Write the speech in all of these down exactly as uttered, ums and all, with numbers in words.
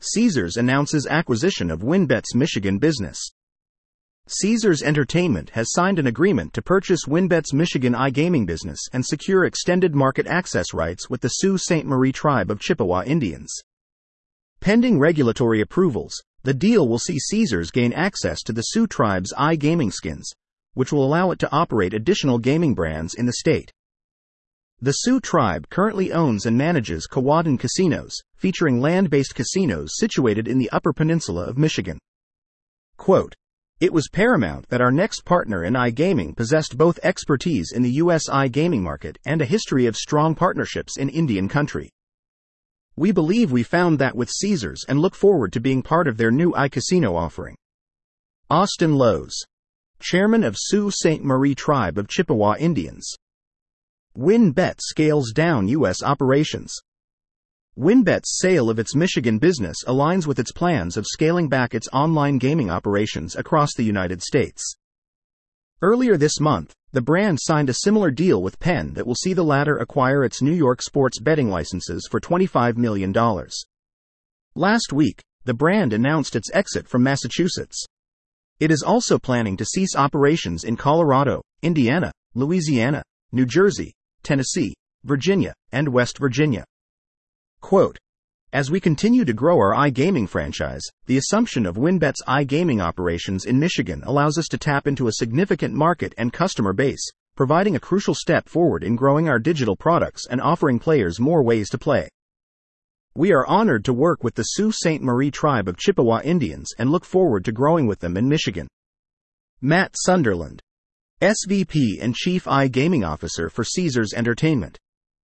Caesars announces acquisition of WynnBET's Michigan business. Caesars Entertainment has signed an agreement to purchase WynnBET's Michigan iGaming business and secure extended market access rights with the Sault Ste. Marie tribe of Chippewa Indians. Pending regulatory approvals, the deal will see Caesars gain access to the Sioux tribe's iGaming skins, which will allow it to operate additional gaming brands in the state. The Sioux tribe currently owns and manages Kewadin Casinos, featuring land-based casinos situated in the Upper Peninsula of Michigan. Quote, "It was paramount that our next partner in iGaming possessed both expertise in the U S iGaming market and a history of strong partnerships in Indian country. We believe we found that with Caesars and look forward to being part of their new iCasino offering." Austin Lowe's, chairman of Sault Ste. Marie tribe of Chippewa Indians. WynnBET scales down U S operations. WynnBET's sale of its Michigan business aligns with its plans of scaling back its online gaming operations across the United States. Earlier this month, the brand signed a similar deal with Penn that will see the latter acquire its New York sports betting licenses for twenty-five million dollars. Last week, the brand announced its exit from Massachusetts. It is also planning to cease operations in Colorado, Indiana, Louisiana, New Jersey, Tennessee, Virginia, and West Virginia. Quote, "As we continue to grow our iGaming franchise, the assumption of WynnBET's iGaming operations in Michigan allows us to tap into a significant market and customer base, providing a crucial step forward in growing our digital products and offering players more ways to play. We are honored to work with the Sault Ste. Marie tribe of Chippewa Indians and look forward to growing with them in Michigan." Matt Sunderland, S V P and Chief iGaming Officer for Caesars Entertainment.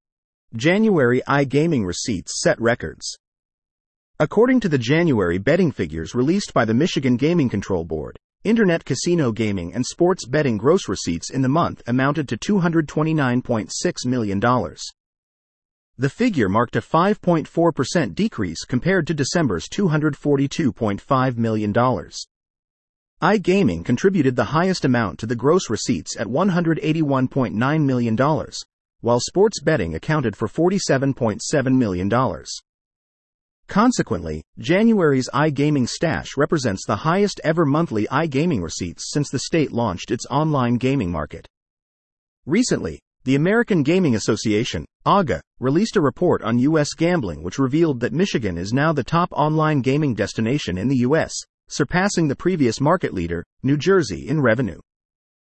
January iGaming receipts set records. According to the January betting figures released by the Michigan Gaming Control Board, internet casino gaming and sports betting gross receipts in the month amounted to two hundred twenty-nine point six million dollars. The figure marked a five point four percent decrease compared to December's two hundred forty-two point five million dollars. iGaming contributed the highest amount to the gross receipts at one hundred eighty-one point nine million dollars, while sports betting accounted for forty-seven point seven million dollars. Consequently, January's iGaming stash represents the highest ever monthly iGaming receipts since the state launched its online gaming market. Recently, the American Gaming Association, A G A, released a report on U S gambling which revealed that Michigan is now the top online gaming destination in the U S, surpassing the previous market leader, New Jersey, in revenue.